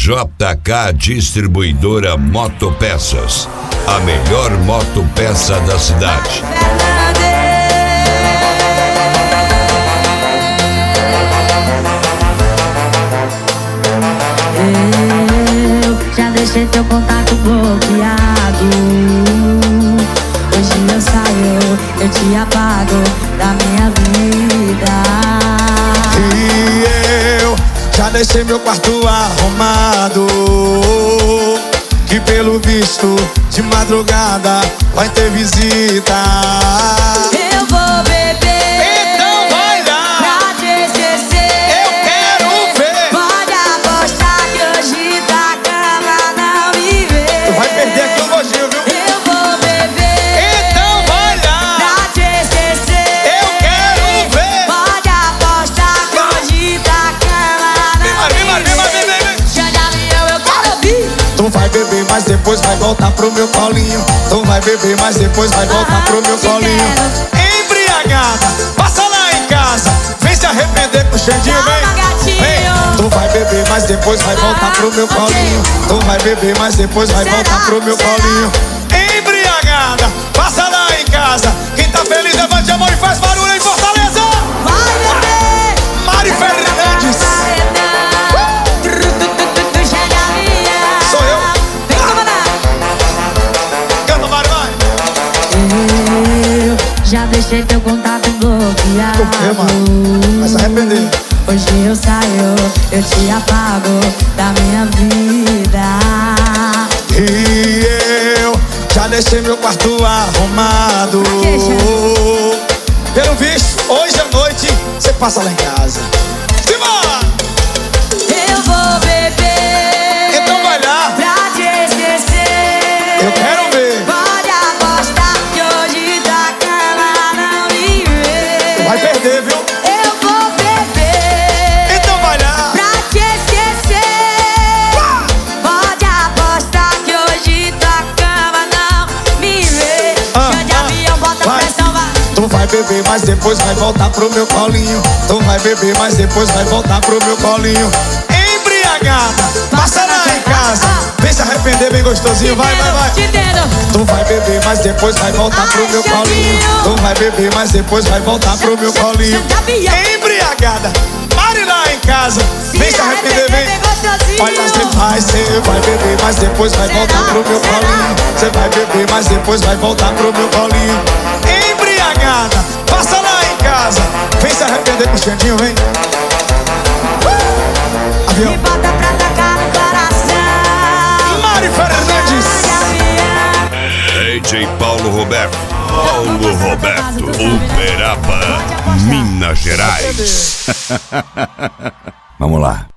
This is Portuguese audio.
JK Distribuidora Motopeças, a melhor motopeça da cidade. Eu já deixei teu contato bloqueado. Hoje eu saio, eu te apago da minha vida. E eu já deixei meu quarto arrumado, que pelo visto de madrugada vai ter visita. Eu vou beber, Então vai lá, pra te esquecer. eu quero ver. Pode apostar que hoje da cama não me vê. Tu vai perder aqui o gojinho, viu? Eu vou beber, Então vai lá, pra te esquecer. eu quero ver. Pode apostar que hoje da cama não me vê. Já eu quero ouvir. Tu vai beber, mas depois vai voltar pro meu colinho. Tu vai beber, mas depois vai voltar pro meu colinho. Embriagada, passa lá em casa, vem se arrepender com o Xandinho, vem. Vem. Tu vai beber, mas depois vai voltar pro meu colinho. Tu vai beber, mas depois vai voltar pro meu colinho. Embriagada, passa lá em casa. Quem tá feliz, levante a mão e faz barulho em Fortaleza. Vai beber. Mari Fernandes. Sou eu. Vem comandar. Canta, Mari, vai. Eu já deixei teu contato bloqueado. Por quê, mano? Vai se arrepender. Hoje eu saio, eu te apago da minha vida. E eu já deixei meu quarto arrumado. Pelo visto, hoje à noite você passa lá em casa. Simbora! Eu vou beber, Então vai lá, pra te esquecer. eu quero ver. Pode apostar que hoje da cama não me vê. Vai perder, viu? Eu vou beber, Então vai lá. pra te esquecer. Pode apostar que hoje da cama não me vê. Chão de avião, bota vai. pressão, vai. Tu vai beber, mas depois vai voltar pro meu colinho. Tu vai beber, mas depois vai voltar pro meu colinho. Embriagada, passa lá em casa, vem se arrepender bem gostosinho, vai, vai, vai. Te entendo. Tu vai beber, mas depois vai voltar pro meu colinho. Tu vai beber, mas depois vai voltar pro meu colinho. Embriagada, pare lá em casa, vem se arrepender, vem. Olha, você vai beber, mas depois vai voltar pro meu colinho. Você vai beber, mas depois vai voltar pro meu colinho. Embriagada, passa lá em casa, vem se arrepender com o Xandinho, vem. Avião. Me bota pra tocar no coração. Mari Fernandes. DJ Paulo Roberto. Paulo Roberto, Uberaba, Minas Gerais. Vamos lá.